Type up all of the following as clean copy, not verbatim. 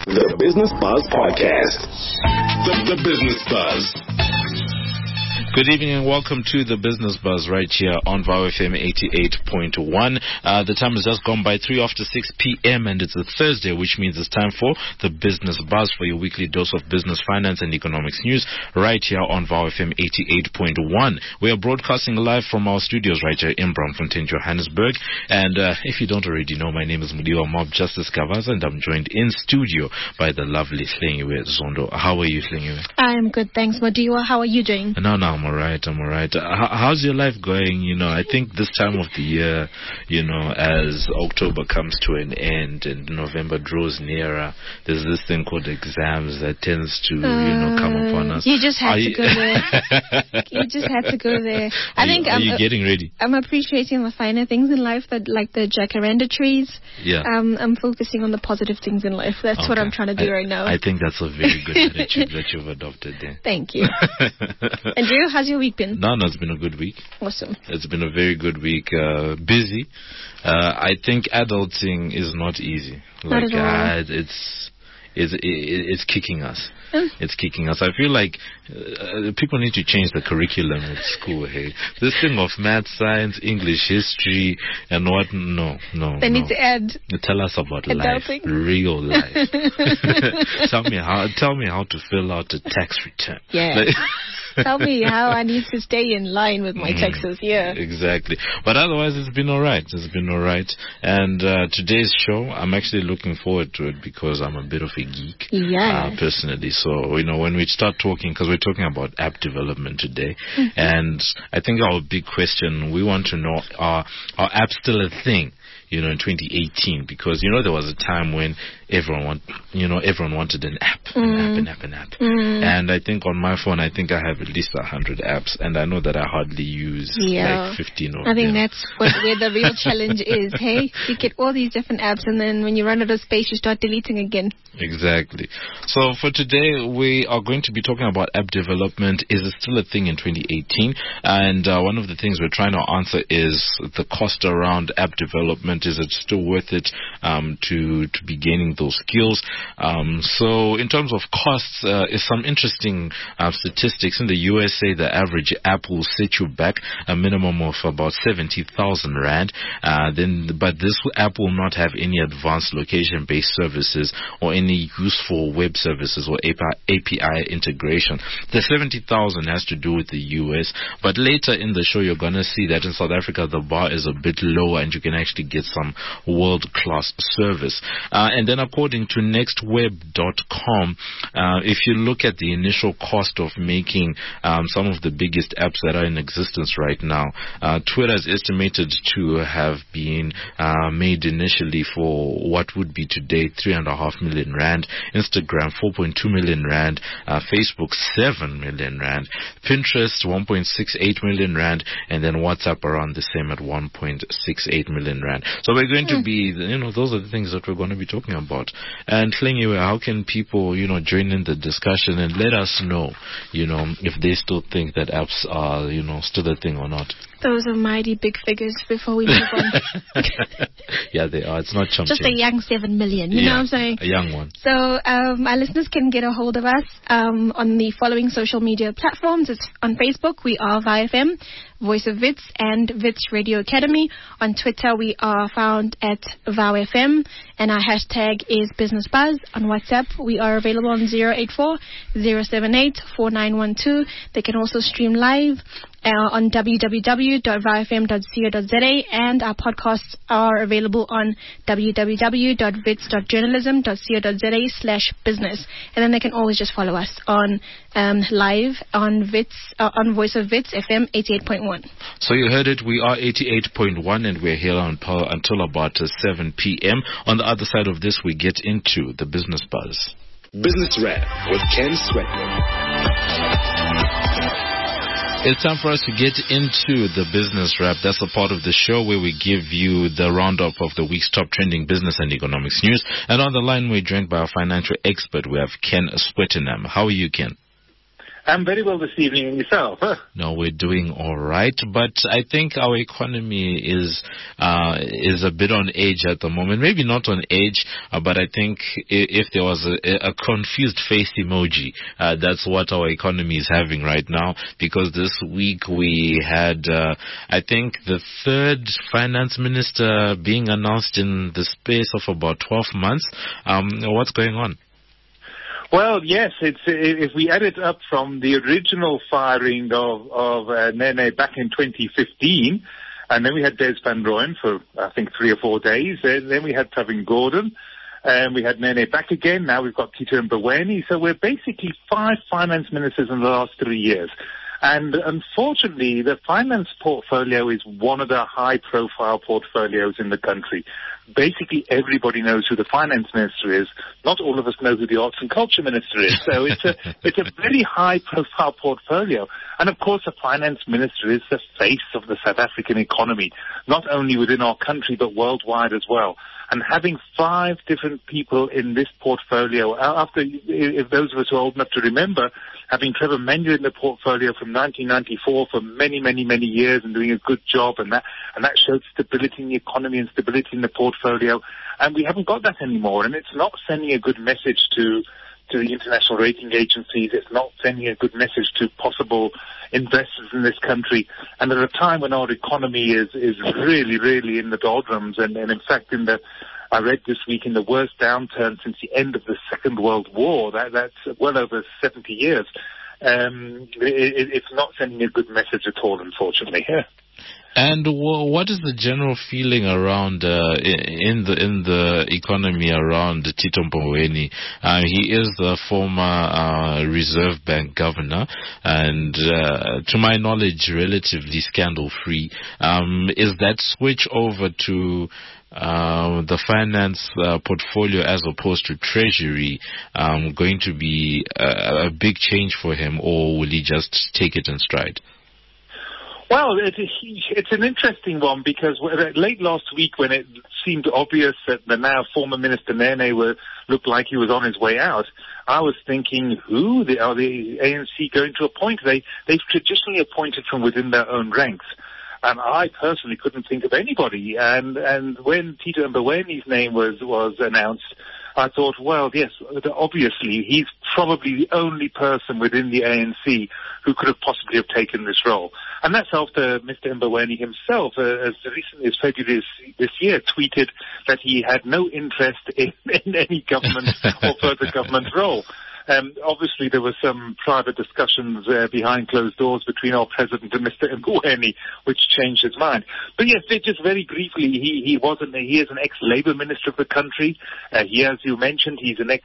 The Business Buzz Podcast. The Business Buzz. Good evening and welcome to the Business Buzz right here on VOW FM 88.1. The time has just gone by 3 after 6 p.m. and it's a Thursday, which means it's time for the Business Buzz, for your weekly dose of business, finance and economics news right here on VOW FM 88.1. We are broadcasting live from our studios right here in Braamfontein, Johannesburg. And if you don't already know, my name is Mudiwa Mob Justice Kavaza and I'm joined in studio by the lovely Hlengiwe Zondo. How are you, Hlengiwe? I'm good, thanks, Mudiwa. How are you doing? No, I'm all right. How's your life going? I think this time of the year, as October comes to an end and November draws nearer, there's this thing called exams that tends to, come upon us. You just had to go there. You just had to go there. Are you getting ready? I'm appreciating the finer things in life, like the jacaranda trees. Yeah. I'm focusing on the positive things in life. That's what I'm trying to do right now. I think that's a very good attitude that you've adopted there. Thank you. And Drew, how's your week been? No, it's been a good week. Awesome. It's been a very good week. Busy. I think adulting is not easy. Not at all. It's kicking us. It's kicking us. I feel like people need to change the curriculum at school. Hey, this thing of math, science, English, history, and what? No. They need to add. Tell us about adulting. Life, real life. Tell me how to fill out a tax return. Yeah. Tell me how I need to stay in line with my taxes. Yeah. Exactly. But otherwise, it's been all right. And today's show, I'm actually looking forward to it because I'm a bit of a geek. Yeah. Personally. So, when we start talking, because we're talking about app development today, and I think our big question, we want to know, are apps still a thing? In 2018, because there was a time when everyone wanted an app, an app. And I think on my phone, I think I have at least 100 apps, and I know that I hardly use like 15 of them. I think that's where the real challenge is. Hey, you get all these different apps, and then when you run out of space, you start deleting again. Exactly. So for today, we are going to be talking about app development. Is it still a thing in 2018? And one of the things we're trying to answer is the cost around app development. Is it still worth it to be gaining those skills? So in terms of costs, is some interesting statistics. In the USA, the average app will set you back a minimum of about 70,000 Rand. But this app will not have any advanced location-based services or any useful web services or API integration. The 70,000 has to do with the US, but later in the show, you're going to see that in South Africa, the bar is a bit lower and you can actually get some world-class service. And then according to nextweb.com, if you look at the initial cost of making some of the biggest apps that are in existence right now, Twitter is estimated to have been made initially for what would be today 3.5 million Rand, Instagram 4.2 million Rand, Facebook 7 million Rand, Pinterest 1.68 million Rand, and then WhatsApp around the same at 1.68 million Rand. So we're going to be, those are the things that we're going to be talking about. And Hlengiwe, how can people, join in the discussion and let us know, if they still think that apps are, still a thing or not? Those are mighty big figures before we move on. Yeah, they are. It's not chump just a young 7 million, you know what I'm saying? A young one. So our listeners can get a hold of us on the following social media platforms. It's on Facebook, we are VFM, Voice of Wits, and Wits Radio Academy. On Twitter, we are found at VowFM, and our hashtag is Business Buzz. On WhatsApp, we are available on 084-078-4912. They can also stream live on www.vifm.co.za, and our podcasts are available on www.wits.journalism.co.za/business. And then they can always just follow us on live on on Voice of Wits FM 88.1. So you heard it. We are 88.1, and we're here on power until about 7 p.m. On the other side of this, we get into the Business Buzz. Business Wrap with Ken Sweatman. It's time for us to get into the Business Wrap. That's the part of the show where we give you the roundup of the week's top trending business and economics news. And on the line, we're joined by our financial expert. We have Ken Sweatman. How are you, Ken? I'm very well this evening, and yourself? No, we're doing all right, but I think our economy is a bit on edge at the moment. Maybe not on edge, but I think if there was a confused face emoji, that's what our economy is having right now. Because this week we had, I think, the third finance minister being announced in the space of about 12 months. What's going on? Well, yes, if we add it up from the original firing of Nene back in 2015, and then we had Des Van Rooyen for, I think, 3 or 4 days. Then we had Pravin Gordhan, and we had Nene back again. Now we've got Tito Mboweni. So we're basically 5 finance ministers in the last 3 years. And unfortunately, the finance portfolio is one of the high-profile portfolios in the country. Basically, everybody knows who the finance minister is. Not all of us know who the arts and culture minister is. So it's a very high-profile portfolio. And of course, the finance minister is the face of the South African economy, not only within our country, but worldwide as well. And having 5 different people in this portfolio, if those of us who are old enough to remember, having Trevor Menyer in the portfolio from 1994 for many, many, many years and doing a good job, and that showed stability in the economy and stability in the portfolio. And we haven't got that anymore, and it's not sending a good message to the international rating agencies. It's not sending a good message to possible investors in this country. And at a time when our economy is really, really in the doldrums, and in fact, I read this week, in the worst downturn since the end of the Second World War, that's well over 70 years. It's not sending a good message at all, unfortunately. And what is the general feeling around in the economy around Tito Mboweni? He is the former Reserve Bank governor, and to my knowledge, relatively scandal-free. Is that switch over to the finance portfolio as opposed to treasury going to be a big change for him, or will he just take it in stride? Well, it's an interesting one, because late last week, when it seemed obvious that the now former Minister Nene looked like he was on his way out, I was thinking, are the ANC going to appoint? They've traditionally appointed from within their own ranks. And I personally couldn't think of anybody. And when Tito Mboweni's name was announced, I thought, well, yes, obviously he's probably the only person within the ANC who could have possibly have taken this role. And that's after Mr. Mboweni himself, as recently as February this year, tweeted that he had no interest in any government or further government role. Obviously, there were some private discussions behind closed doors between our president and Mr. Mboweni, which changed his mind. But yes, just very briefly, he is an ex-Labour minister of the country. He, as you mentioned, he's an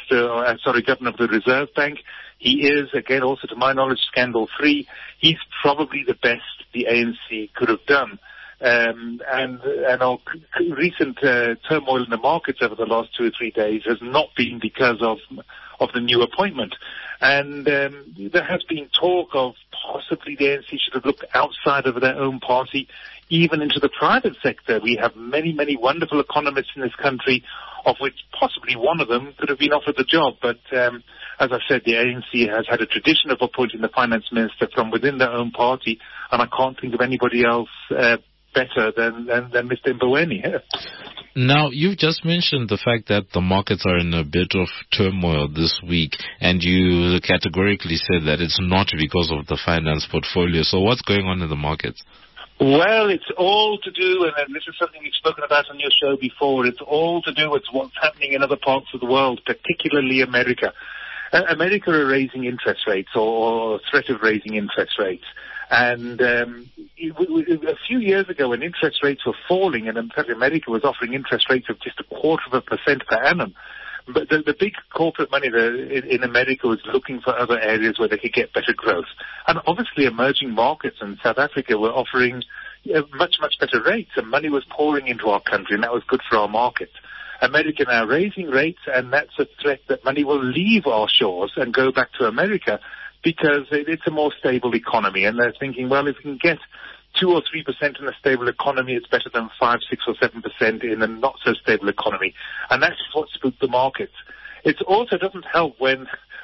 governor of the Reserve Bank. He is, again, also to my knowledge, scandal-free. He's probably the best the ANC could have done. And our recent turmoil in the markets over the last 2 or 3 days has not been because of the new appointment. And there has been talk of possibly the ANC should have looked outside of their own party, even into the private sector. We have many, many wonderful economists in this country, of which possibly one of them could have been offered the job. But as I said, the ANC has had a tradition of appointing the finance minister from within their own party, and I can't think of anybody else better than Mr. Mboweni. Now, you've just mentioned the fact that the markets are in a bit of turmoil this week, and you categorically said that it's not because of the finance portfolio. So what's going on in the markets? Well, it's all to do, and this is something we've spoken about on your show before, it's all to do with what's happening in other parts of the world, particularly America. America are raising interest rates, or threat of raising interest rates. And a few years ago, when interest rates were falling, and in fact America was offering interest rates of just 0.25% per annum, but the big corporate money in America was looking for other areas where they could get better growth. And obviously emerging markets and South Africa were offering much, much better rates, and money was pouring into our country, and that was good for our markets. America now raising rates, and that's a threat that money will leave our shores and go back to America, because it's a more stable economy. And they're thinking, well, if we can get 2 or 3% in a stable economy, it's better than 5, 6 or 7% in a not so stable economy. And that's what spooked the markets. It also doesn't help when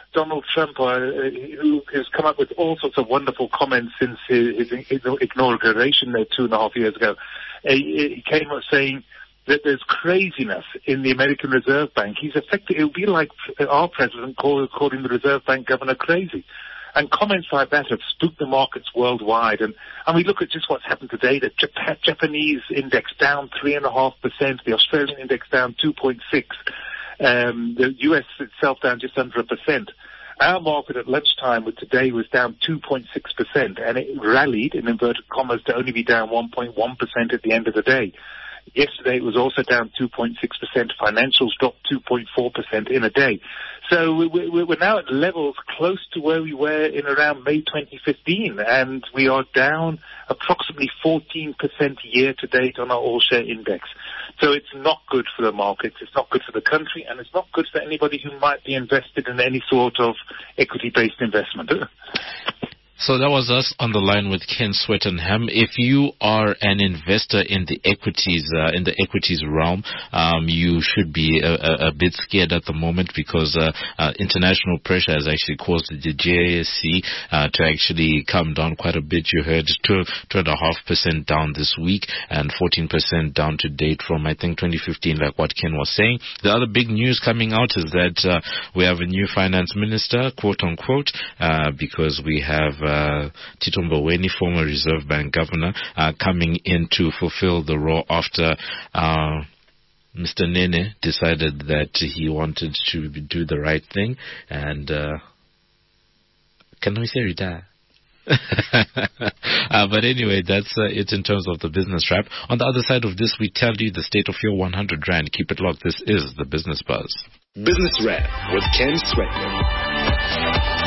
Donald Trump, who has come up with all sorts of wonderful comments since his inauguration there 2.5 years ago, he came up saying that there's craziness in the American Reserve Bank. It would be like our president calling the Reserve Bank governor crazy. And comments like that have spooked the markets worldwide. And we look at just what's happened today. The Japanese index down 3.5%, the Australian index down 2.6%, the US itself down just under 1%. Our market at lunchtime today was down 2.6%, and it rallied, in inverted commas, to only be down 1.1% at the end of the day. Yesterday it was also down 2.6%. Financials dropped 2.4% in a day. So we're now at levels close to where we were in around May 2015, and we are down approximately 14% year to date on our all-share index. So it's not good for the markets, it's not good for the country, and it's not good for anybody who might be invested in any sort of equity-based investment. So that was us on the line with Ken Swettenham. If you are an investor in the equities realm, you should be a bit scared at the moment because international pressure has actually caused the JSE to actually come down quite a bit. You heard 2.5% down this week and 14% down to date from, I think, 2015, like what Ken was saying. The other big news coming out is that we have a new finance minister, quote unquote, because we have Tito Mboweni, former Reserve Bank governor, coming in to fulfill the role after Mr. Nene decided that he wanted to do the right thing and can we say retire? But anyway, that's it in terms of the business wrap. On the other side of this, we tell you the state of your 100 Rand. Keep it locked. This is the Business Buzz. Business Wrap with Ken Swettenham.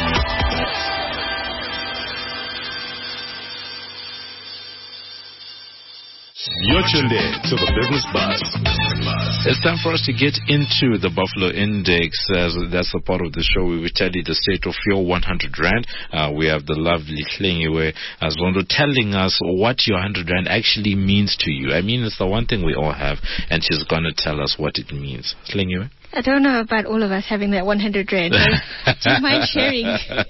You're tuned in to the Business Buzz. It's time for us to get into the Buffalo Index. That's a part of the show where we tell you the state of your 100 Rand. We have the lovely Hlengiwe Zondo telling us what your 100 Rand actually means to you. I mean, it's the one thing we all have, and she's going to tell us what it means. Hlengiwe? I don't know about all of us having that 100 Rand. Do you mind sharing?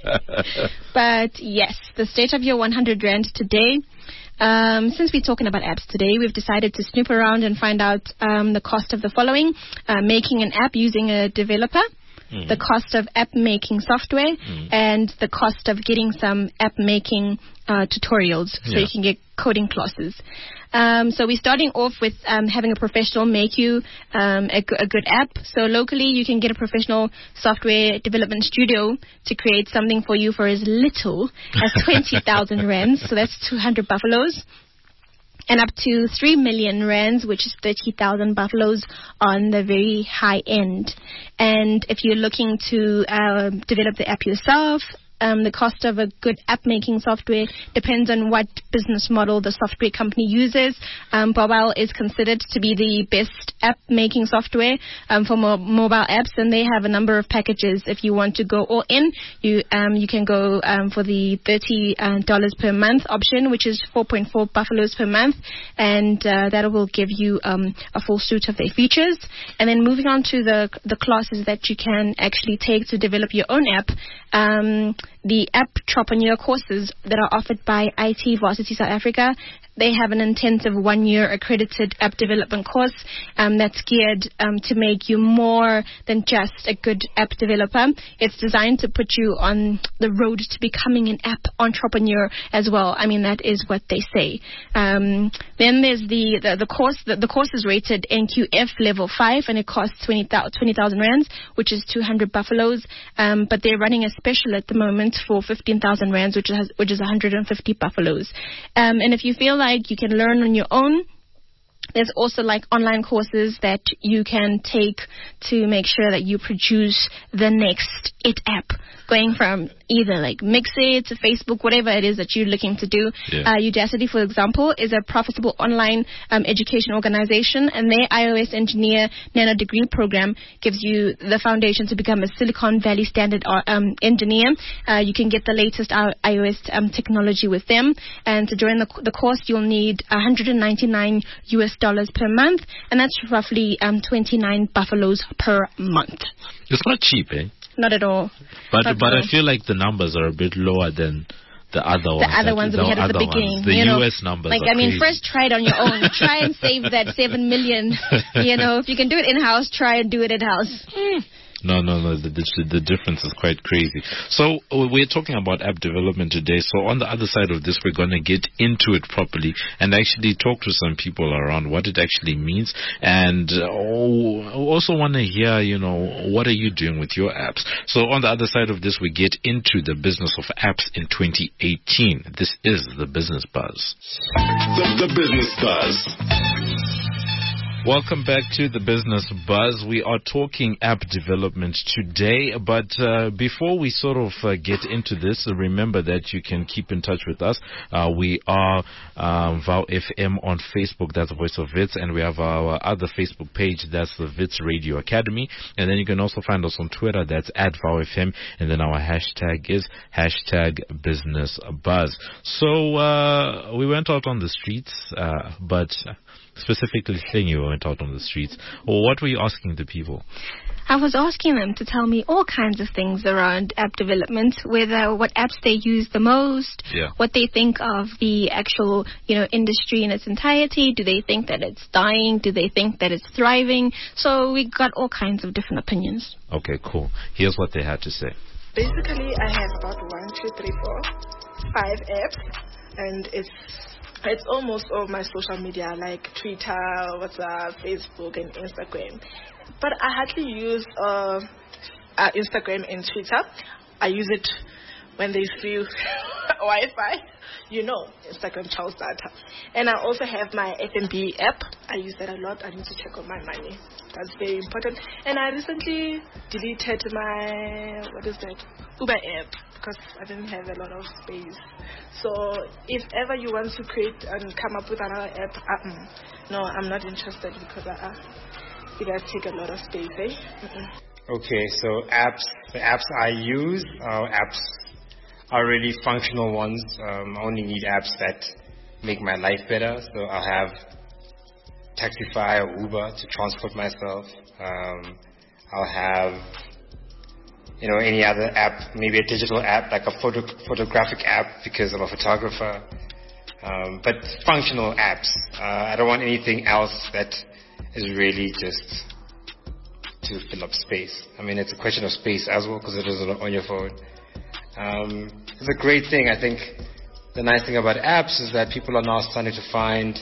But yes, the state of your 100 Rand today. Since we're talking about apps today, we've decided to snoop around and find out the cost of the following. Making an app using a developer, the cost of app-making software, and the cost of getting some app-making tutorials so you can get coding classes. So we're starting off with having a professional make you a good app. So locally, you can get a professional software development studio to create something for you for as little as 20,000 rands. So that's 200 buffaloes. And up to 3 million rands, which is 30,000 buffaloes on the very high end. And if you're looking to develop the app yourself, the cost of a good app-making software depends on what business model the software company uses. Mobile is considered to be the best app-making software for mobile apps, and they have a number of packages. If you want to go all in, you can go for the $30 per month option, which is 4.4 buffaloes per month, and that will give you a full suite of their features. And then moving on to the classes that you can actually take to develop your own app. The Apptrepreneur courses that are offered by IT Varsity South Africa, they have an intensive 1-year accredited app development course that's geared to make you more than just a good app developer. It's designed to put you on the road to becoming an app entrepreneur as well. I mean, that is what they say. Then there's the course. The course is rated NQF level 5, and it costs 20,000 rands, which is 200 buffaloes. But they're running a special at the moment for 15,000 rands, which is 150 buffaloes. And if you feel like you can learn on your own, there's also like online courses that you can take to make sure that you produce the next IT app, going from either like Mixit to Facebook, whatever it is that you're looking to do. Udacity, for example, is a profitable online education organization, and their iOS Engineer Nano Degree program gives you the foundation to become a Silicon Valley standard engineer. You can get the latest iOS technology with them, and to join the course, you'll need $199 per month, and that's roughly 29 buffaloes per month. It's not cheap, eh? Not at all. But Not but at I all. feel like the numbers are a bit lower than the other ones. The other ones that we had at the beginning. The you know, US numbers like, are crazy. first try it on your own. Try and save that 7 million. If you can do it in-house, try and do it in-house. No. The difference is quite crazy. So we're talking about app development today. So on the other side of this, we're going to get into it properly and actually talk to some people around what it actually means. And also want to hear, what are you doing with your apps? So on the other side of this, we get into the business of apps in 2018. This is the Business Buzz. The Business Buzz. Welcome back to the Business Buzz. We are talking app development today, but before we sort of get into this, remember that you can keep in touch with us. We are VOW FM on Facebook, that's Voice of Wits, and we have our other Facebook page, that's the Wits Radio Academy, and then you can also find us on Twitter, that's @VOW FM, and then our hashtag is #BusinessBuzz. So we went out on the streets, but specifically saying you went out on the streets. Or what were you asking the people? I was asking them to tell me all kinds of things around app development, whether what apps they use the most, what they think of the actual, industry in its entirety. Do they think that it's dying? Do they think that it's thriving? So we got all kinds of different opinions. Okay, cool. Here's what they had to say. Basically, I have about 1, 2, 3, 4, 5 apps, and it's almost all my social media like Twitter, WhatsApp, Facebook, and Instagram. But I hardly use Instagram and Twitter. I use it when there's free Wi-Fi. Instagram chows data. And I also have my FNB app. I use that a lot. I need to check on my money. That's very important. And I recently deleted my, Uber app, because I didn't have a lot of space. So if ever you want to create and come up with another app, no, I'm not interested, because it does take a lot of space, Okay, so the apps I use are really functional ones. I only need apps that make my life better. So I'll have Taxify or Uber to transport myself. I'll have any other app, maybe a digital app, like a photographic app, because I'm a photographer. But functional apps. I don't want anything else that is really just to fill up space. It's a question of space as well, because it is on your phone. It's a great thing. I think the nice thing about apps is that people are now starting to find,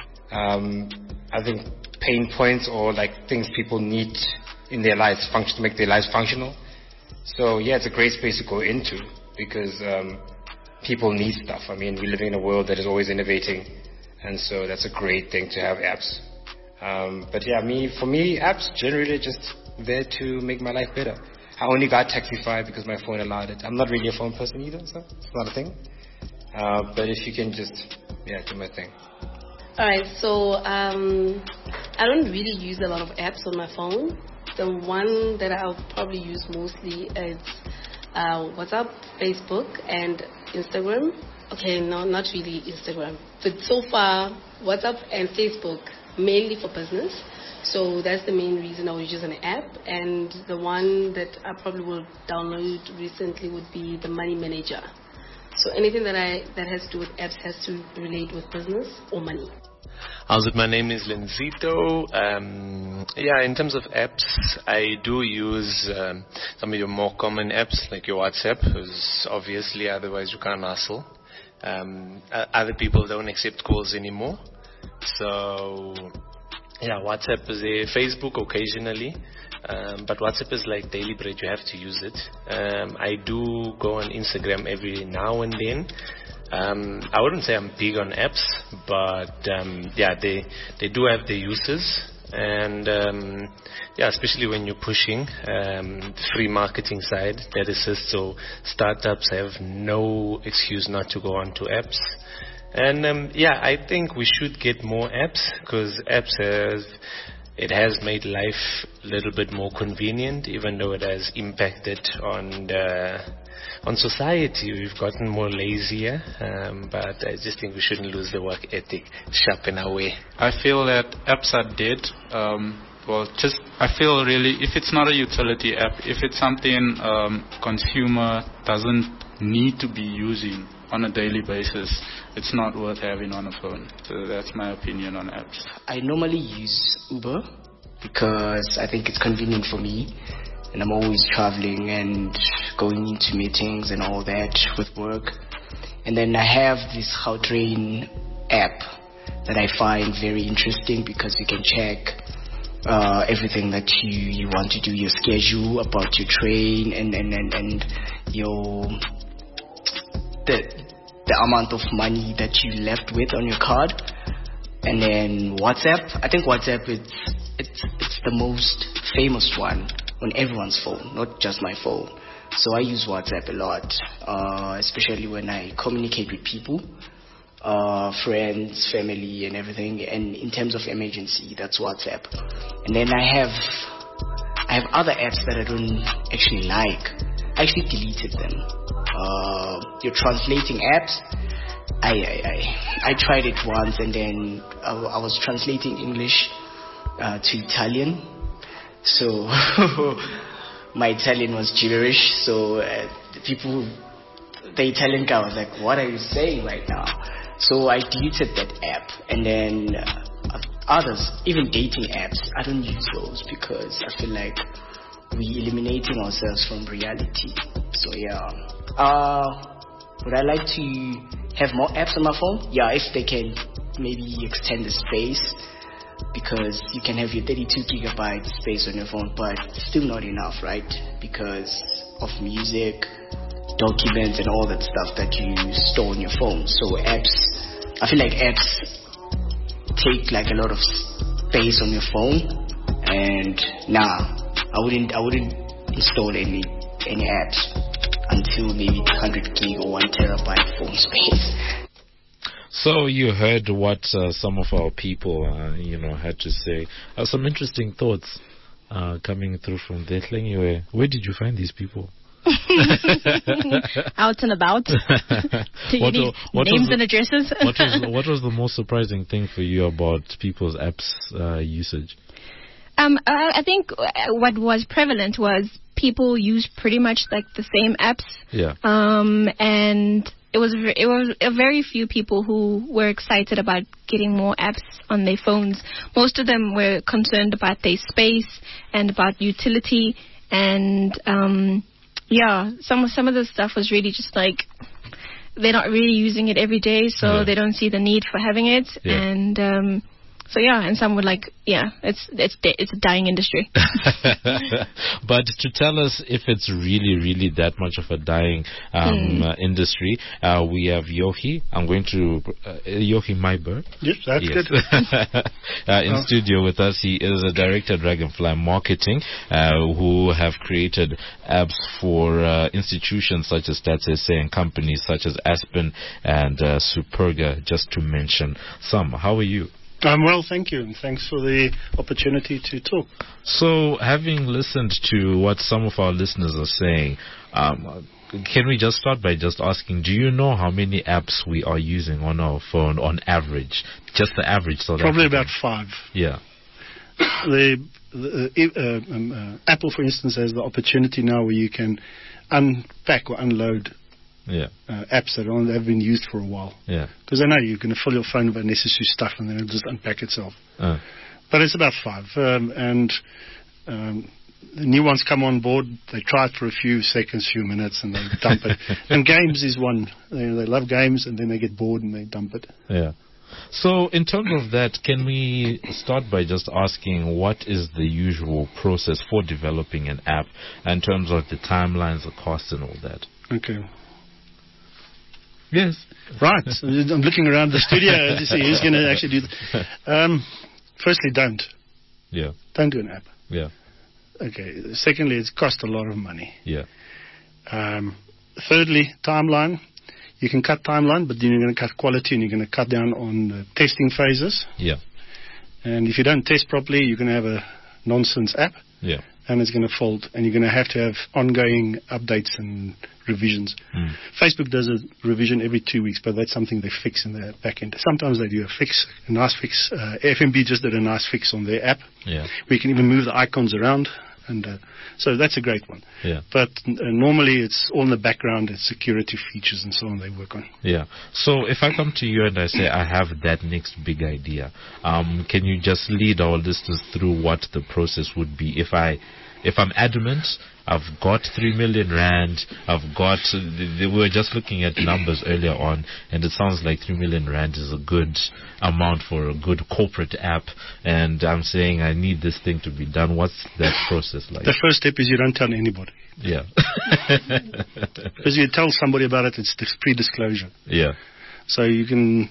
pain points or like things people need in their lives to make their lives functional. So yeah, it's a great space to go into, because people need stuff. We're living in a world that is always innovating, and so that's a great thing to have apps. But yeah, for me, apps generally just there to make my life better. I only got Taxify because my phone allowed it. I'm not really a phone person either, so it's not a thing. But if you can just, do my thing. Alright, so I don't really use a lot of apps on my phone. The one that I'll probably use mostly is WhatsApp, Facebook, and Instagram. Okay, no, not really Instagram. But so far, WhatsApp and Facebook, mainly for business. So that's the main reason I was using an app. And the one that I probably will download recently would be the Money Manager. So anything that has to do with apps has to relate with business or money. How's it? My name is Lenzito. In terms of apps, I do use some of your more common apps, like your WhatsApp, because obviously otherwise you can't hustle. Other people don't accept calls anymore. So, WhatsApp is there. Facebook occasionally. But WhatsApp is like daily bread. You have to use it. I do go on Instagram every now and then. I wouldn't say I'm big on apps, but they do have their uses, and especially when you're pushing free marketing side that assists, so startups have no excuse not to go onto apps. And I think we should get more apps, because apps has made life a little bit more convenient, even though it has impacted on society. We've gotten more lazier, but I just think we shouldn't lose the work ethic, sharpen our way. I feel that apps are dead. Well, I feel really, if it's not a utility app, if it's something consumer doesn't need to be using on a daily basis, it's not worth having on a phone. So that's my opinion on apps. I normally use Uber because I think it's convenient for me, and I'm always traveling and going into meetings and all that with work. And then I have this Gautrain app that I find very interesting because you can check everything that you want to do, your schedule, about your train, and your the amount of money that you left with on your card. And then WhatsApp. I think WhatsApp it's the most famous one on everyone's phone, not just my phone. So I use WhatsApp a lot, especially when I communicate with people, friends, family, and everything. And in terms of emergency, that's WhatsApp. And then I have other apps that I don't actually like. I actually deleted them. Your translating apps. I tried it once, and then I was translating English to Italian. So my Italian was gibberish. So the Italian guy was like, "What are you saying right now?" So I deleted that app. And then others, even dating apps, I don't use those because I feel like we're eliminating ourselves from reality. So yeah. Would I like to have more apps on my phone? Yeah, if they can maybe extend the space, because you can have your 32 gigabyte space on your phone, but still not enough, right? Because of music, documents, and all that stuff that you store on your phone. So apps, I feel like apps take like a lot of space on your phone, and I wouldn't install any apps until maybe 100 gig or 1 terabyte phone space. So you heard what some of our people, had to say. Some interesting thoughts coming through from Detling. Where did you find these people? Out and about. Do you need names and addresses? what was the most surprising thing for you about people's apps usage? I think what was prevalent was people use pretty much like the same apps. Yeah. And it was a very few people who were excited about getting more apps on their phones. Most of them were concerned about their space and about utility, and some of the stuff was really just like they're not really using it every day, so they don't see the need for having it. Yeah. And and some would like, it's a dying industry. But to tell us if it's really, really that much of a dying industry, we have Yohi. I'm going to Yohi Meiber. Yes, that's good. In studio with us, he is a director at Dragonfly Marketing, who have created apps for institutions such as Stats SA and companies such as Aspen and Superga, just to mention some. How are you? I'm well, thank you, and thanks for the opportunity to talk. So, having listened to what some of our listeners are saying, can we just start by just asking, do you know how many apps we are using on our phone on average? Just the average. Probably about 5. Yeah. Apple, for instance, has the opportunity now where you can unpack or unload apps that have been used for a while. Yeah. Because I know you're going to fill your phone with unnecessary stuff and then it'll just unpack itself. But it's about 5. And the new ones come on board, they try it for a few seconds, few minutes, and they dump it. And games is one. They love games, and then they get bored and they dump it. Yeah. So in terms of that, can we start by just asking what is the usual process for developing an app in terms of the timelines, the costs, and all that? Okay. Yes. Right. I'm looking around the studio to see who's going to actually do that. Firstly, don't. Yeah. Don't do an app. Yeah. Okay. Secondly, it's cost a lot of money. Yeah. Thirdly, timeline. You can cut timeline, but then you're going to cut quality and you're going to cut down on testing phases. Yeah. And if you don't test properly, you're going to have a nonsense app. Yeah. and it's going to fold, and you're going to have ongoing updates and revisions. Facebook does a revision every 2 weeks, but that's something they fix in their back end. Sometimes they do a nice fix. FNB just did a nice fix on their app. Yeah. We can even move the icons around, and so that's a great one. Yeah. But normally it's all in the background. It's security features and so on they work on. Yeah. So if I come to you and I say I have that next big idea, can you just lead our listeners through what the process would be if I'm adamant? I've got 3 million rand. We were just looking at numbers earlier on, and it sounds like 3 million rand is a good amount for a good corporate app. And I'm saying I need this thing to be done. What's that process like? The first step is you don't tell anybody. Yeah. Because you tell somebody about it, it's pre-disclosure. Yeah. So you can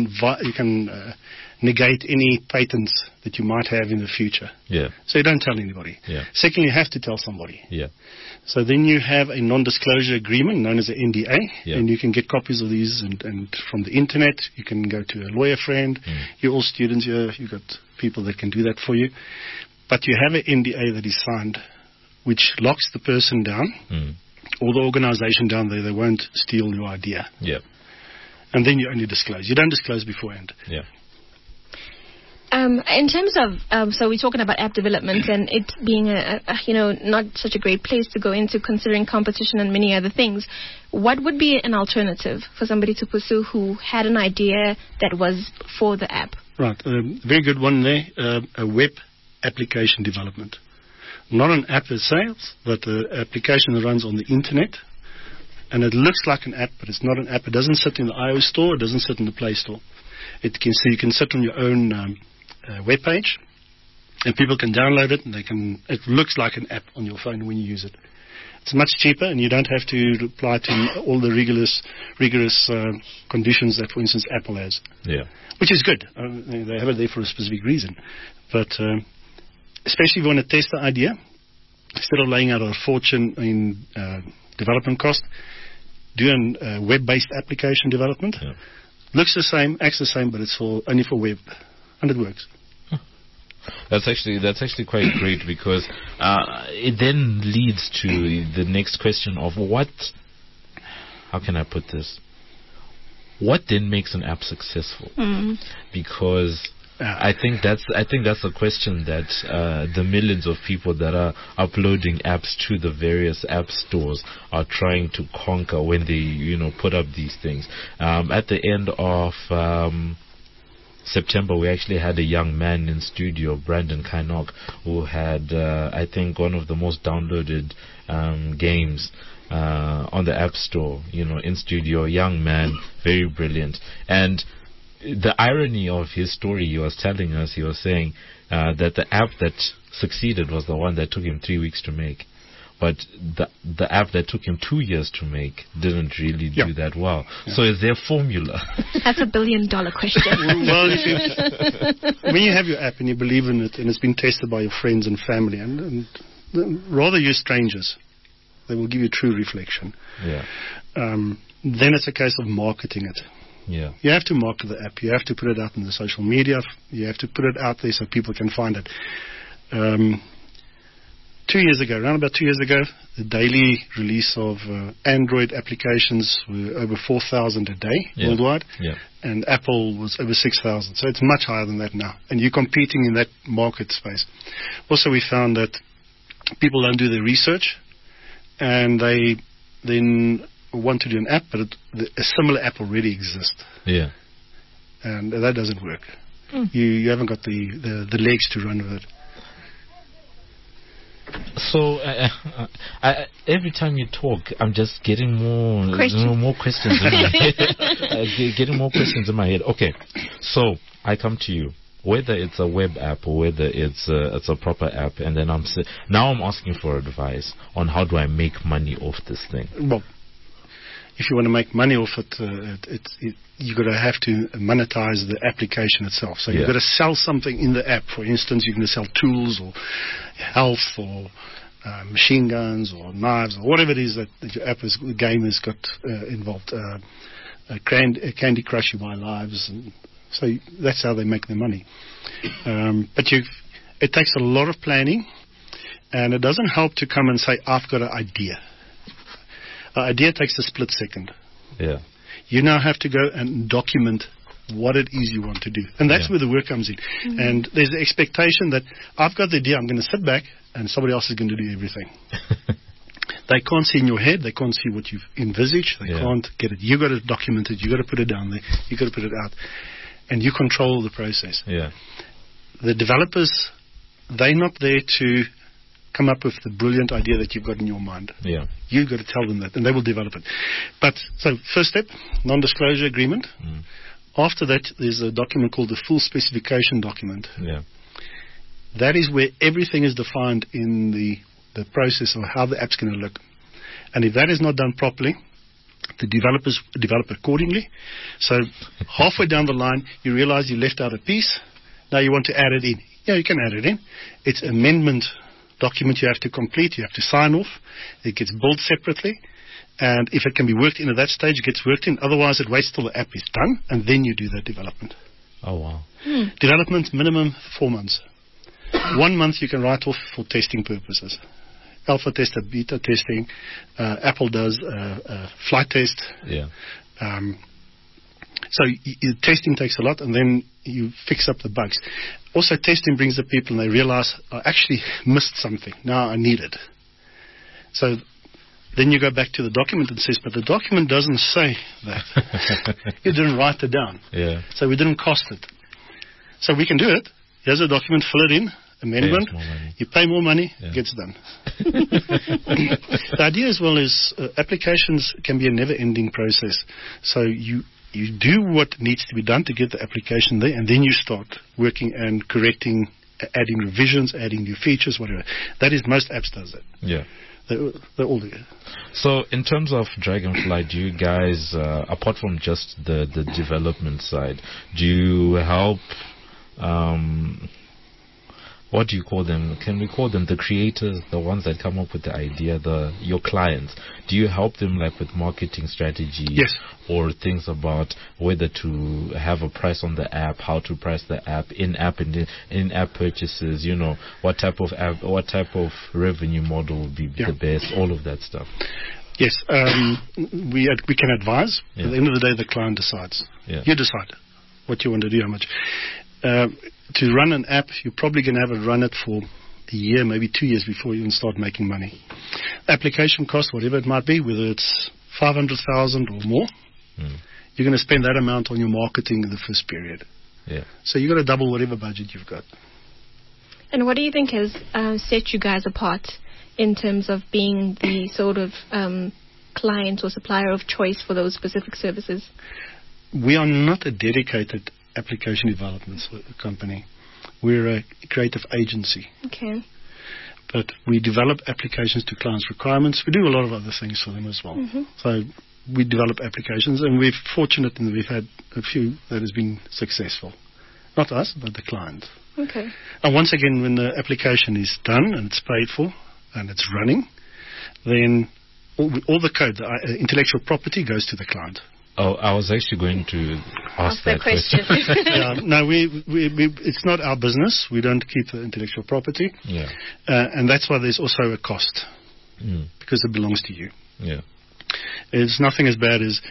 negate any patents that you might have in the future. Yeah. So you don't tell anybody. Yeah. Secondly, you have to tell somebody. Yeah. So then you have a non-disclosure agreement known as an NDA, yeah. and you can get copies of these and from the internet. You can go to a lawyer friend. You're all students here. You've got people that can do that for you. But you have an NDA that is signed, which locks the person down or the organization down there. They won't steal your idea. Yeah. And then you only disclose. You don't disclose beforehand. Yeah. In terms of, so we're talking about app development and it being not such a great place to go into considering competition and many other things. What would be an alternative for somebody to pursue who had an idea that was for the app? Right. Very good one there. A web application development. Not an app as sales, but an application that runs on the internet. And it looks like an app, but it's not an app. It doesn't sit in the iOS store. It doesn't sit in the Play Store. You can sit on your own web page, and people can download it, and it looks like an app on your phone when you use it. It's much cheaper, and you don't have to apply to all the rigorous conditions that, for instance, Apple has. Yeah. Which is good. They have it there for a specific reason. But especially if you want to test the idea, instead of laying out a fortune in development cost, do a web-based application development. Yeah. Looks the same, acts the same, but it's only for web, and it works. That's actually quite great because it then leads to the next question of how can I put this? What then makes an app successful? Because I think that's a question that the millions of people that are uploading apps to the various app stores are trying to conquer when they put up these things. At the end of September, we actually had a young man in studio, Brandon Kainok, who had I think one of the most downloaded games on the App Store. In studio, young man, very brilliant. And the irony of his story, he was telling us, he was saying that the app that succeeded was the one that took him 3 weeks to make. But the app that took him 2 years to make didn't really do that well. Yeah. So is there a formula? That's $1 billion question. Well, when you have your app and you believe in it and it's been tested by your friends and family, and rather you're strangers, they will give you true reflection. Yeah. Then it's a case of marketing it. Yeah. You have to market the app. You have to put it out in the social media. You have to put it out there so people can find it. 2 years ago, around about 2 years ago, the daily release of Android applications were over 4,000 a day worldwide, and Apple was over 6,000. So it's much higher than that now, and you're competing in that market space. Also, we found that people don't do their research, and they then want to do an app, but a similar app already exists. Yeah, and that doesn't work. You haven't got the legs to run with it. So every time you talk, I'm just getting more questions in my head. Getting more questions in my head. Okay, so I come to you, whether it's a web app or whether it's a proper app, and then I'm asking for advice on how do I make money off this thing. Well, if you want to make money off it, you've got to have to monetize the application itself. So you've got to sell something in the app. For instance, you're going to sell tools or health or machine guns or knives or whatever it is that your game has got involved. Candy Crush, you buy lives. And so that's how they make their money. But it takes a lot of planning. And it doesn't help to come and say, I've got an idea. An idea takes a split second. Yeah. You now have to go and document what it is you want to do. And that's where the work comes in. Mm-hmm. And there's the expectation that I've got the idea, I'm going to sit back and somebody else is going to do everything. They can't see in your head, they can't see what you've envisaged, they can't get it. You've got to document it, you've got to put it down there, you've got to put it out. And you control the process. Yeah. The developers, they're not there to come up with the brilliant idea that you've got in your mind. Yeah. You've got to tell them that, and they will develop it. But, so, first step, non-disclosure agreement. Mm. After that, there's a document called the full specification document. Yeah. That is where everything is defined in the process of how the app's going to look. And if that is not done properly, the developers develop accordingly. So halfway down the line, you realize you left out a piece. Now you want to add it in. Yeah, you can add it in. It's an amendment document you have to complete. You have to sign off. It gets billed separately. And if it can be worked in at that stage, it gets worked in. Otherwise, it waits till the app is done, and then you do that development. Oh, wow. Development, minimum 4 months. 1 month you can write off for testing purposes. Alpha tester, beta testing. Apple does flight test. Yeah. So testing takes a lot, and then you fix up the bugs. Also, testing brings the people, and they realize, I actually missed something. Now I need it. So then you go back to the document and says, but the document doesn't say that. You didn't write it down. Yeah. So we didn't cost it. So we can do it. Here's a document, fill it in. Amendment, you pay more money, it gets done. The idea as well is applications can be a never-ending process. So you do what needs to be done to get the application there, and then you start working and correcting, adding revisions, adding new features, whatever. That is, most apps does that. Yeah. They all do. So in terms of Dragonfly, do you guys, apart from just the development side, do you help... what do you call them? Can we call them the creators, the ones that come up with the idea, your clients? Do you help them like with marketing strategy? Yes. Or things about whether to have a price on the app, how to price the app, in-app and in-app purchases, what type of app, what type of revenue model would be the best, all of that stuff? Yes. We can advise. Yeah. At the end of the day, the client decides. Yeah. You decide what you want to do, how much. To run an app, you're probably going to have to run it for a year, maybe 2 years before you even start making money. Application cost, whatever it might be, whether it's 500,000 or more, you're going to spend that amount on your marketing in the first period. Yeah. So you've got to double whatever budget you've got. And what do you think has set you guys apart in terms of being the sort of client or supplier of choice for those specific services? We are not a dedicated application development company. We're a creative agency. Okay. But we develop applications to clients' requirements. We do a lot of other things for them as well. Mm-hmm. So we develop applications, and we're fortunate in that we've had a few that has been successful. Not us, but the client. Okay. And once again, when the application is done and it's paid for and it's running, then all the code, the intellectual property goes to the client. Oh, I was actually going to ask that question. No, it's not our business. We don't keep the intellectual property. Yeah. And that's why there's also a cost, because it belongs to you. Yeah. It's nothing as bad as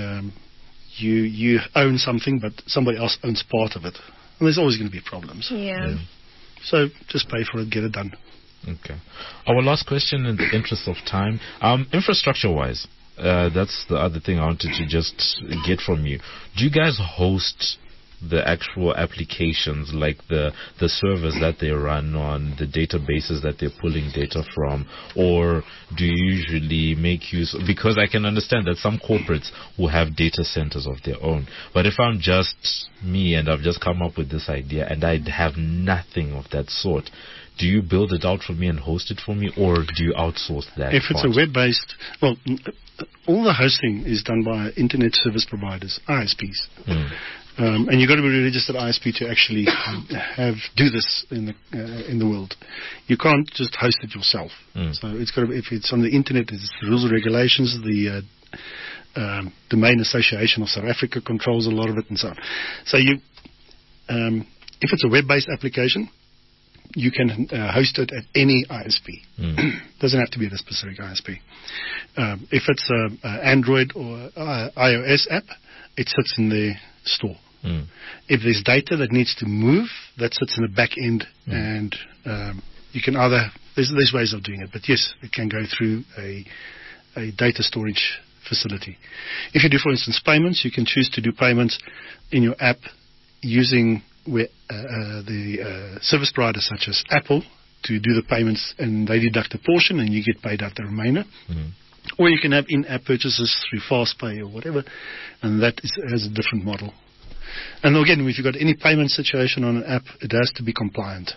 you own something, but somebody else owns part of it. And there's always going to be problems. Yeah. So just pay for it, get it done. Okay. Our last question in the interest of time, infrastructure-wise, that's the other thing I wanted to just get from you. Do you guys host the actual applications, like the servers that they run on, the databases that they're pulling data from, or do you usually make use, because I can understand that some corporates will have data centers of their own, but if I'm just me and I've just come up with this idea and I have nothing of that sort, do you build it out for me and host it for me, or do you outsource that? If it's a web-based, all the hosting is done by internet service providers, ISPs. And you've got to be a registered ISP to actually do this in the world. You can't just host it yourself. So it's got to be, if it's on the internet, it's the rules and regulations. The Domain Association of South Africa controls a lot of it, and so on. So if it's a web-based application, you can host it at any ISP. Doesn't have to be the specific ISP. If it's an Android or iOS app, it sits in the store. If there's data that needs to move, that sits in the back end, and you can either, there's ways of doing it, but yes, it can go through a data storage facility. If you do, for instance, payments, you can choose to do payments in your app using the service providers such as Apple to do the payments, and they deduct a portion and you get paid out the remainder. Or you can have in-app purchases through FastPay or whatever, and that has a different model. And again, if you've got any payment situation on an app, it has to be compliant.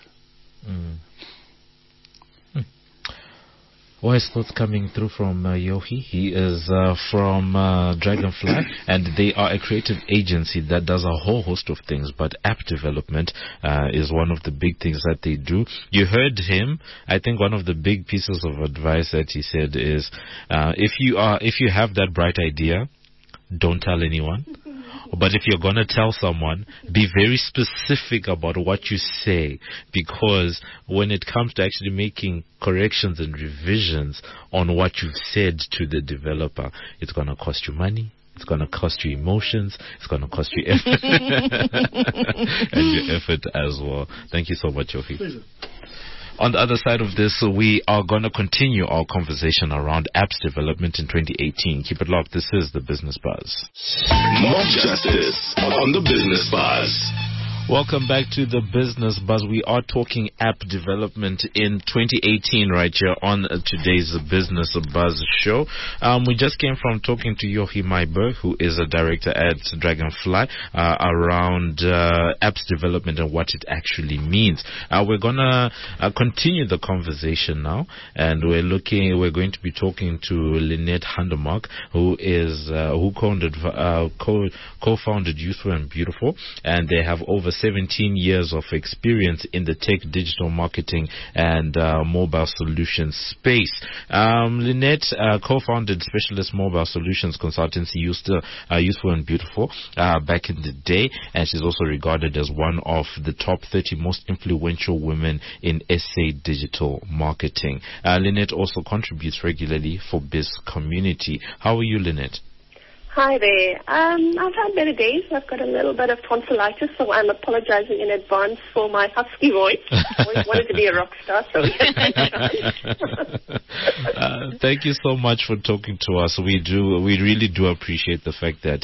Wise thoughts coming through from Yohi. He is from Dragonfly, and they are a creative agency that does a whole host of things, but app development is one of the big things that they do. You heard him. I think one of the big pieces of advice that he said is, if you have that bright idea, don't tell anyone. But if you're going to tell someone, be very specific about what you say, because when it comes to actually making corrections and revisions on what you've said to the developer, it's going to cost you money. It's going to cost you emotions. It's going to cost you effort. And your effort as well. Thank you so much, Yofi. Pleasure. On the other side of this, we are going to continue our conversation around apps development in 2018. Keep it locked. This is the Business Buzz. More justice on the Business Buzz. Welcome back to the Business Buzz. We are talking app development in 2018 right here on today's Business Buzz show. We just came from talking to Yohi Maiber, who is a director at Dragonfly, around apps development and what it actually means. We're going to continue the conversation now, and we're going to be talking to Lynette Handemark, who co-founded Youthful and Beautiful, and they have over 17 years of experience in the tech, digital marketing, and mobile solutions space. Lynette co-founded Specialist Mobile Solutions Consultancy, Youthful and Beautiful, back in the day, and she's also regarded as one of the top 30 most influential women in SA digital marketing. Lynette also contributes regularly for Biz Community. How are you, Lynette? Hi there. I've had better days. I've got a little bit of tonsillitis, so I'm apologizing in advance for my husky voice. I always wanted to be a rock star, so thank you so much for talking to us. We really do appreciate the fact that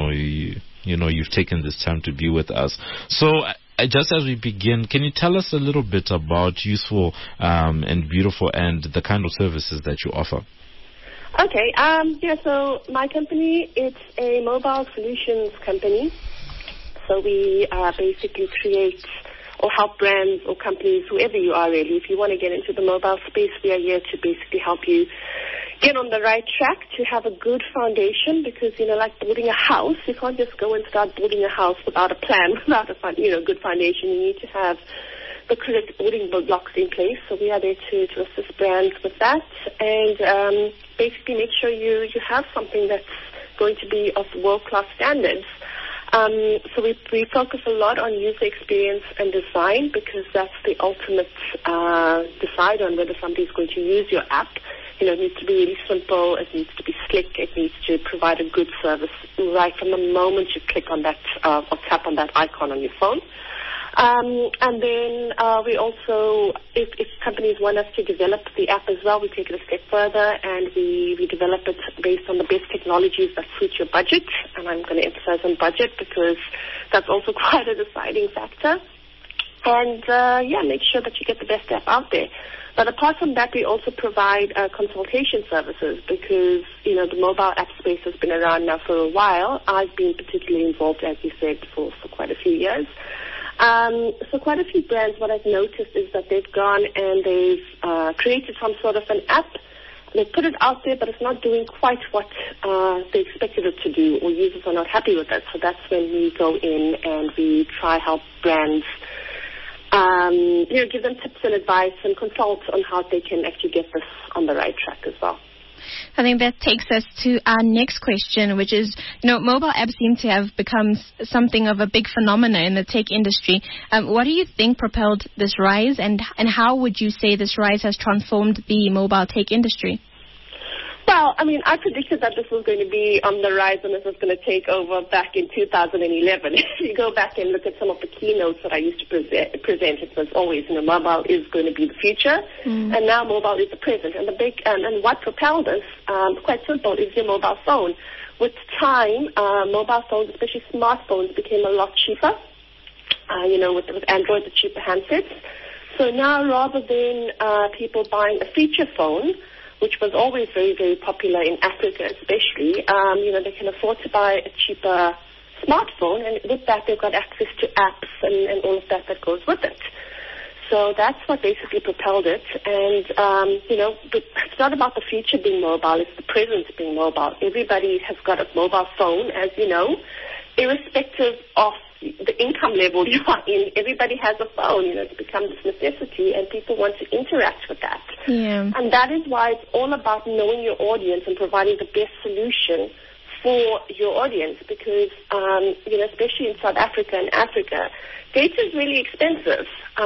you've taken this time to be with us. So just as we begin, can you tell us a little bit about Youthful and Beautiful and the kind of services that you offer? Okay, so my company, it's a mobile solutions company. So we basically create or help brands or companies, whoever you are really. If you want to get into the mobile space, we are here to basically help you get on the right track, to have a good foundation, because, like building a house, you can't just go and start building a house without a plan, without a good foundation. You need to have the correct building blocks in place. So we are there to assist brands with that, and basically make sure you have something that's going to be of world-class standards. So we focus a lot on user experience and design, because that's the ultimate decide on whether somebody's going to use your app. It needs to be really simple, it needs to be slick, it needs to provide a good service right from the moment you click on that or tap on that icon on your phone. And then we also, if companies want us to develop the app as well, we take it a step further, and we develop it based on the best technologies that suit your budget. And I'm going to emphasize on budget, because that's also quite a deciding factor. And make sure that you get the best app out there. But apart from that, we also provide consultation services, because the mobile app space has been around now for a while. I've been particularly involved, as you said, for quite a few years. So quite a few brands, what I've noticed is that they've gone and they've created some sort of an app. They put it out there, but it's not doing quite what they expected it to do, or users are not happy with it. So that's when we go in and we try help brands, give them tips and advice and consult on how they can actually get this on the right track as well. I think that takes us to our next question, which is, mobile apps seem to have become something of a big phenomenon in the tech industry. What do you think propelled this rise, and how would you say this rise has transformed the mobile tech industry? Well, I predicted that this was going to be on the rise and this was going to take over back in 2011. If you go back and look at some of the keynotes that I used to present, it was always, mobile is going to be the future, and now mobile is the present. And and what propelled us, quite simple, is your mobile phone. With time, mobile phones, especially smartphones, became a lot cheaper. With Android, the cheaper handsets. So now, rather than people buying a feature phone, which was always very, very popular in Africa especially, they can afford to buy a cheaper smartphone, and with that they've got access to apps and all of that goes with it. So that's what basically propelled it. And, it's not about the future being mobile, it's the present being mobile. Everybody has got a mobile phone, as you know, irrespective of the income level you are in. Everybody has a phone, it's become this necessity, and people want to interact with that. Yeah. And that is why it's all about knowing your audience and providing the best solution for your audience, because, especially in South Africa and Africa, data is really expensive.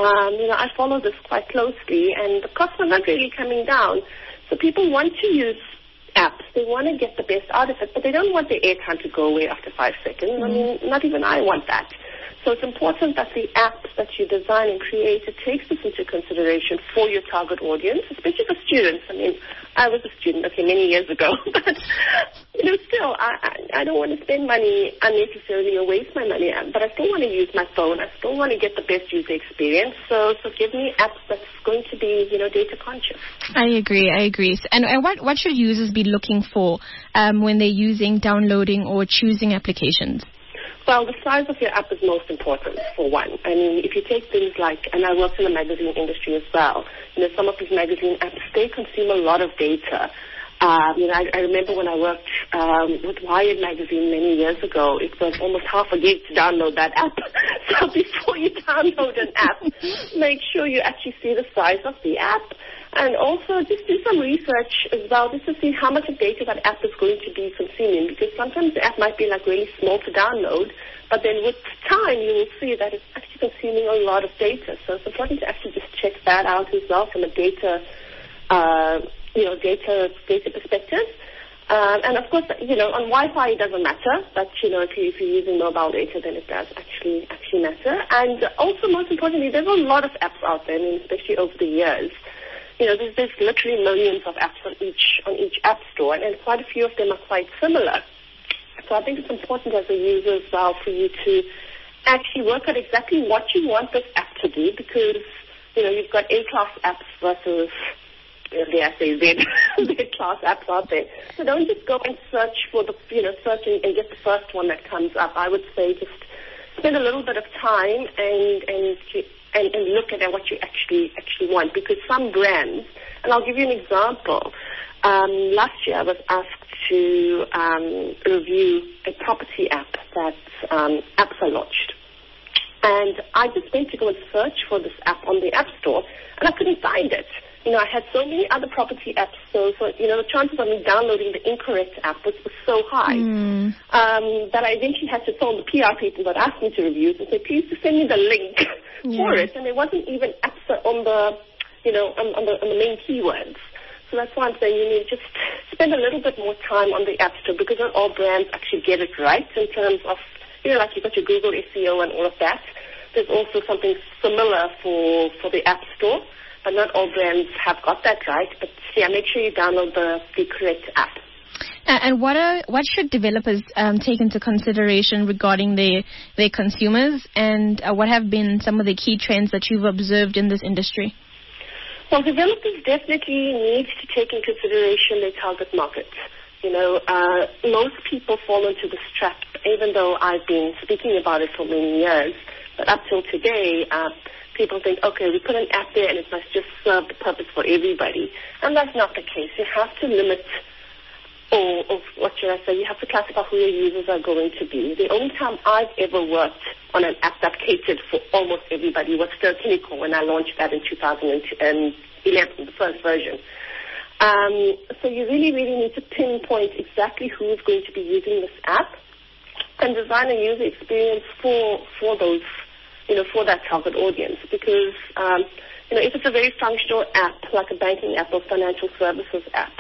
I follow this quite closely, and the costs are not really coming down. So people want to use apps. They want to get the best out of it, but they don't want their airtime to go away after 5 seconds. Not even I want that. So it's important that the apps that you design and create, it takes this into consideration for your target audience, especially for students. I was a student, many years ago, but, still, I don't want to spend money unnecessarily or waste my money, but I still want to use my phone. I still want to get the best user experience. So give me apps that's going to be, data conscious. I agree. And what should users be looking for when they're using, downloading, or choosing applications? Well, the size of your app is most important, for one. If you take things like, and I worked in the magazine industry as well, some of these magazine apps, they consume a lot of data. I remember when I worked with Wired magazine many years ago, it was almost half a gig to download that app. So before you download an app, make sure you actually see the size of the app. And also just do some research as well, just to see how much of data that app is going to be consuming, because sometimes the app might be really small to download, but then with time you will see that it's actually consuming a lot of data. So it's important to actually just check that out as well from a data perspective. And of course, on Wi-Fi it doesn't matter, but if you're using mobile data, then it does actually matter. And also, most importantly, there's a lot of apps out there, especially over the years. There's literally millions of apps on each app store, and quite a few of them are quite similar. So I think it's important as a user as well for you to actually work out exactly what you want this app to do, because you've got A-class apps versus Z-class apps out there. So don't just go and search for search and get the first one that comes up. I would say just spend a little bit of time and look at what you actually want, because some brands, and I'll give you an example. Last year I was asked to review a property app that Absa launched. And I just went to go and search for this app on the App Store, and I couldn't find it. I had so many other property apps, so the chances of me downloading the incorrect app was so high that I eventually had to phone the PR people that asked me to review it and say, please just send me the link for it. And there wasn't even apps on the, on the main keywords. So that's why I'm saying you need to just spend a little bit more time on the App Store, because not all brands actually get it right in terms of, like you've got your Google SEO and all of that. There's also something similar for the App Store, but not all brands have got that right. But make sure you download the correct app. And what should developers take into consideration regarding their consumers, and what have been some of the key trends that you've observed in this industry? Well, developers definitely need to take in consideration their target market. Most people fall into this trap, even though I've been speaking about it for many years. But up till today, people think, okay, we put an app there and it must just serve the purpose for everybody. And that's not the case. You have to limit, or what should I say, you have to classify who your users are going to be. The only time I've ever worked on an app that catered for almost everybody was Ster-Kinekor when I launched that in 2011, the first version. So you really, really need to pinpoint exactly who is going to be using this app and design a user experience for those, for that target audience. Because, if it's a very functional app, like a banking app or financial services app,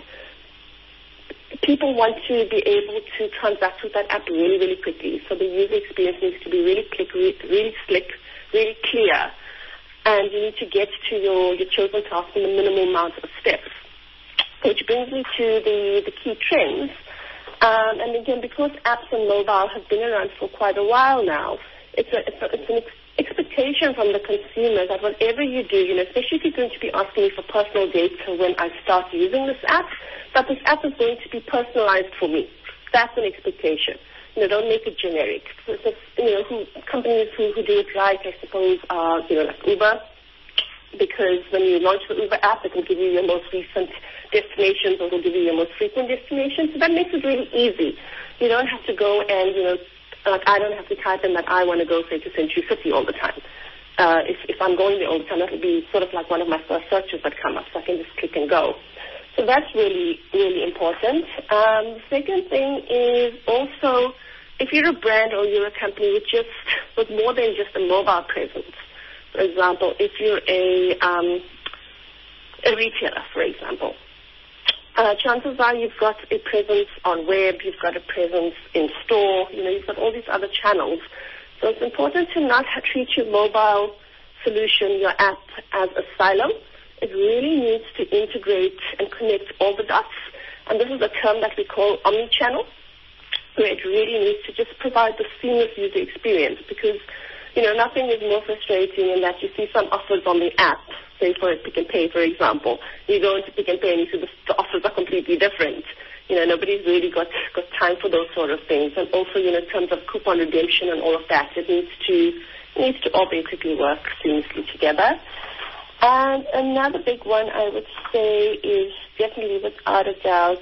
people want to be able to transact with that app really, really quickly. So the user experience needs to be really quick, really slick, really clear. And you need to get to your chosen task in the minimal amount of steps. Which brings me to the key trends. And again, because apps and mobile have been around for quite a while now, it's an expectation from the consumer that whatever you do, especially if you're going to be asking me for personal data when I start using this app, that this app is going to be personalized for me. That's an expectation. Don't make it generic. Companies who do it right, I suppose, are, like Uber, because when you launch the Uber app, it will give you your most recent destinations or it will give you your most frequent destinations. So that makes it really easy. You don't have to go and, I don't have to type in that I want to go, say, to Century City all the time. If I'm going there all the time, that will be sort of like one of my first searches that come up, so I can just click and go. So that's really, really important. The second thing is also, if you're a brand or you're a company with more than just a mobile presence, for example, if you're a retailer, for example, chances are you've got a presence on web, you've got a presence in store, you've got all these other channels. So it's important to not treat your mobile solution, your app, as a silo. It really needs to integrate and connect all the dots. And this is a term that we call omnichannel, where it really needs to just provide the seamless user experience because, nothing is more frustrating in that you see some offers on the app, say for Pick and Pay, for example. You go into Pick and Pay and you see the offers are completely different. Nobody's really got time for those sort of things. And also, in terms of coupon redemption and all of that, it needs to all basically work seamlessly together. And another big one I would say is definitely without a doubt,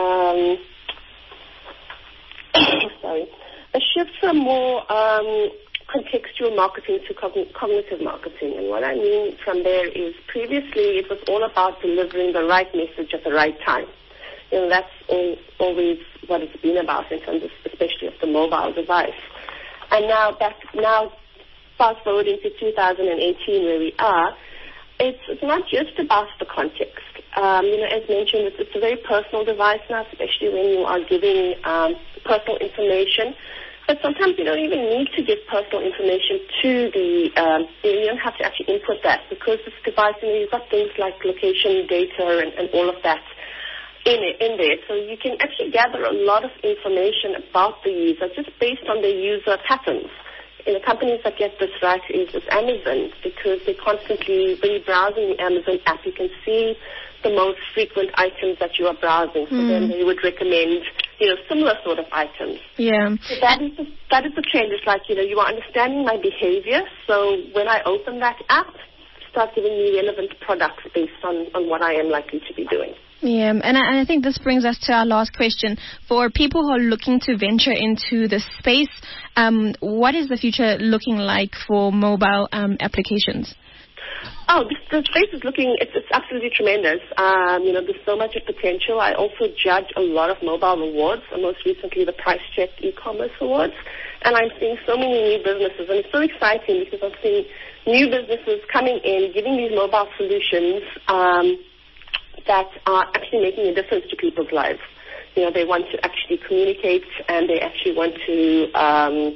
a shift from more contextual marketing to cognitive marketing. And what I mean from there is previously it was all about delivering the right message at the right time. That's always what it's been about in terms of, especially of the mobile device. And now fast forward into 2018 where we are, it's not just about the context. As mentioned, it's a very personal device now, especially when you are giving personal information. But sometimes you don't even need to give personal information to the, you don't have to actually input that because this device, you've got things like location data and all of that in there. So you can actually gather a lot of information about the user just based on the user patterns. Companies that get this right is Amazon because they're constantly, when you're browsing the Amazon app, you can see the most frequent items that you are browsing. So then they would recommend, similar sort of items. Yeah. So that is the trend. It's like, you are understanding my behavior. So when I open that app, start giving me relevant products based on what I am likely to be doing. Yeah, and I think this brings us to our last question. For people who are looking to venture into the space, what is the future looking like for mobile applications? Oh, the space is it's absolutely tremendous. There's so much potential. I also judge a lot of mobile awards, and most recently the PriceCheck e-commerce awards. And I'm seeing so many new businesses, and it's so exciting because I'm seeing new businesses coming in, giving these mobile solutions that are actually making a difference to people's lives. They want to actually communicate, and they actually want to,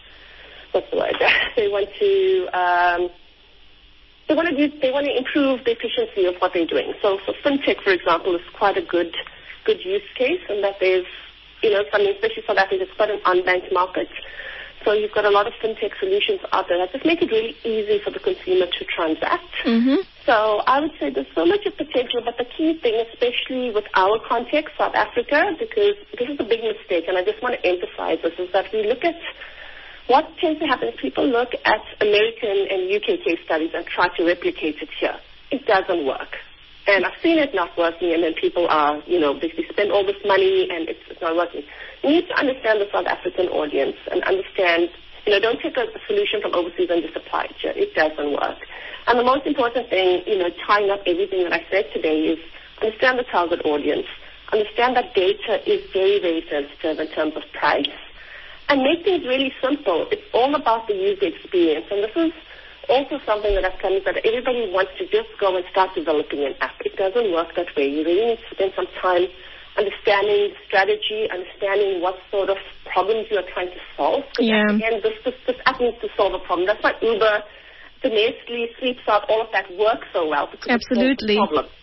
They want to improve the efficiency of what they're doing. So fintech, for example, is quite a good use case, and that there's, especially South Africa, it's quite an unbanked market. So you've got a lot of fintech solutions out there that just make it really easy for the consumer to transact. Mm-hmm. So I would say there's so much potential, but the key thing, especially with our context, South Africa, because this is a big mistake, and I just want to emphasize this, is that we look at what tends to happen is people look at American and UK case studies and try to replicate it here. It doesn't work. And I've seen it not working, and then people are, basically spend all this money and it's not working. You need to understand the South African audience and understand, don't take a solution from overseas and just apply it here. It doesn't work. And the most important thing, tying up everything that I said today is understand the target audience, understand that data is very, very sensitive in terms of price, and make things really simple. It's all about the user experience, and this is also something that I've come is that everybody wants to just go and start developing an app. It doesn't work that way. You really need to spend some time understanding strategy, understanding what sort of problems you are trying to solve. Yeah. Again, this app needs to solve a problem. That's why Uber, the Nestle, Sleeps Out, all of that works so well. Absolutely. It solves the problem.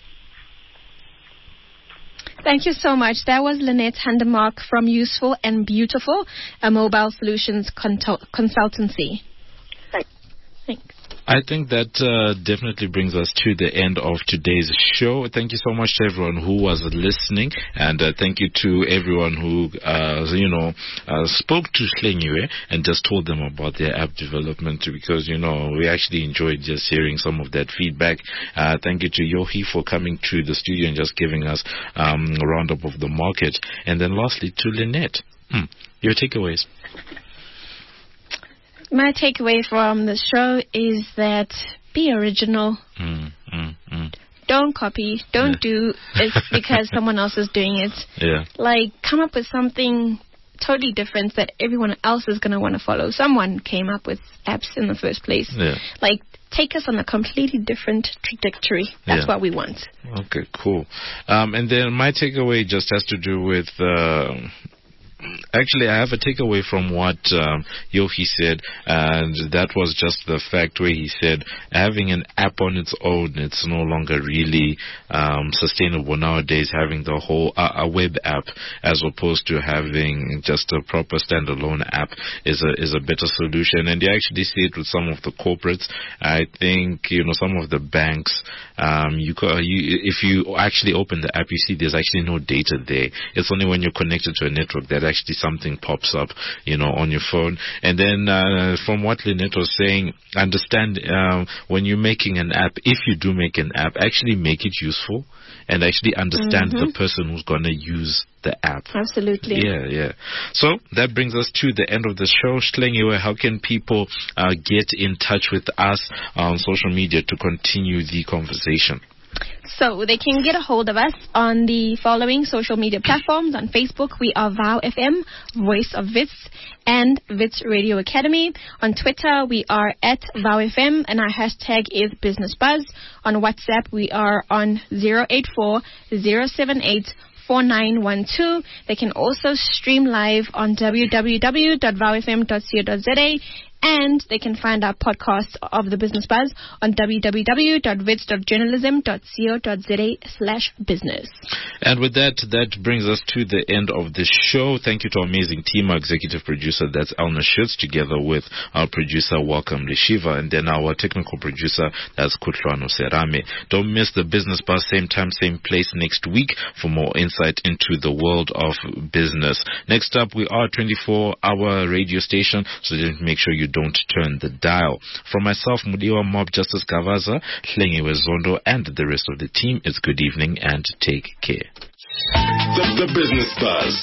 Thank you so much. That was Lynette Handemark from Useful and Beautiful, a mobile solutions consultancy. Thanks. I think that definitely brings us to the end of today's show. Thank you so much to everyone who was listening, and thank you to everyone who, spoke to Hlengiwe and just told them about their app development, because, we actually enjoyed just hearing some of that feedback. Thank you to Yohi for coming to the studio and just giving us a roundup of the market. And then lastly to Lynette. Your takeaways. My takeaway from the show is that be original. Don't copy. Don't do it because someone else is doing it. Yeah. Like, come up with something totally different that everyone else is going to want to follow. Someone came up with apps in the first place. Yeah. Like, take us on a completely different trajectory. That's what we want. Okay, cool. And then my takeaway just has to do with... Actually, I have a takeaway from what Yohi said, and that was just the fact where he said having an app on its own, it's no longer really sustainable nowadays, having the whole a web app as opposed to having just a proper standalone app is a better solution. And you actually see it with some of the corporates. I think, some of the banks, if you actually open the app, you see there's actually no data there. It's only when you're connected to a network that actually something pops up, on your phone. And then from what Lynette was saying, understand when you're making an app, if you do make an app, actually make it useful and actually understand the person who's going to use the app. Absolutely. Yeah. So that brings us to the end of the show. Hlengiwe, how can people get in touch with us on social media to continue the conversation? So they can get a hold of us on the following social media platforms. On Facebook, we are VOW FM, Voice of Wits, and Wits Radio Academy. On Twitter, we are at VOW FM, and our hashtag is Business Buzz. On WhatsApp, we are on 084-078-4912. They can also stream live on www.vowfm.co.za. And they can find our podcast of the Business Buzz on www.wits.journalism.co.za/business. And with that brings us to the end of the show. Thank you to our amazing team, our executive producer, that's Elna Schutz, together with our producer, Welcome Lishiva, and then our technical producer, that's Kutlwano Serame. Don't miss the Business Buzz, same time, same place next week for more insight into the world of business. Next up, we are a 24-hour radio station, so make sure you don't turn the dial. From myself, Mudiwa Mob, Justice Gavaza, Hlengiwe Zondo, and the rest of the team, it's good evening and take care. The Business Buzz.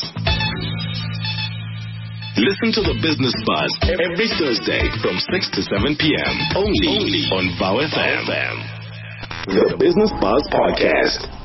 Listen to the Business Buzz every Thursday from 6 to 7 p.m. only on VOW FM. The Business Buzz Podcast.